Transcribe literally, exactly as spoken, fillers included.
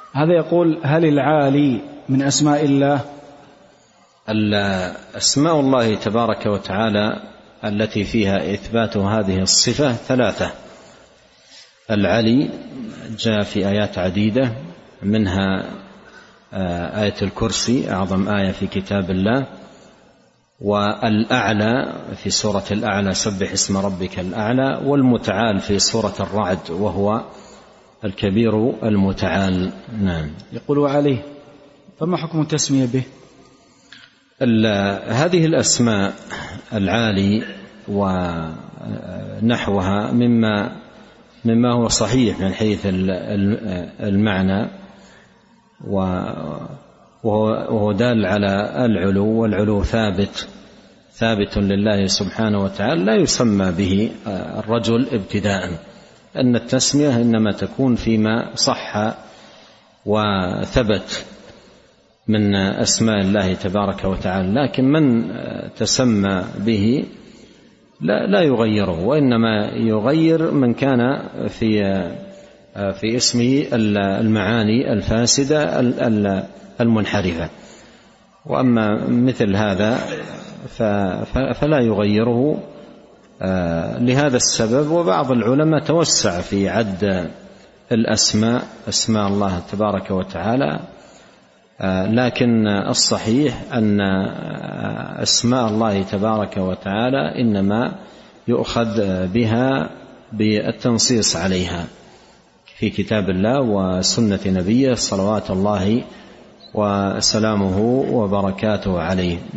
هذا يقول: هل العالي من أسماء الله؟ أسماء الله تبارك وتعالى التي فيها إثبات هذه الصفة ثلاثة. العلي جاء في آيات عديدة، منها آية الكرسي أعظم آية في كتاب الله، والأعلى في سورة الأعلى سبح اسم ربك الأعلى، والمتعال في سورة الرعد وهو الكبير المتعال. نعم. يقول عليه، فما حكم التسمية به؟ هذه الأسماء العالي ونحوها مما مما هو صحيح من حيث المعنى، وهو دال على العلو، والعلو ثابت ثابت لله سبحانه وتعالى، لا يسمى به الرجل ابتداء، أن التسمية إنما تكون فيما صح وثبت من أسماء الله تبارك وتعالى، لكن من تسمى به لا لا يغيره، وإنما يغير من كان في في اسمه المعاني الفاسدة المنحرفة، وأما مثل هذا فلا يغيره لهذا السبب. وبعض العلماء توسع في عد الأسماء أسماء الله تبارك وتعالى، لكن الصحيح أن أسماء الله تبارك وتعالى إنما يؤخذ بها بالتنصيص عليها في كتاب الله وسنة نبيه صلوات الله وسلامه وبركاته عليه.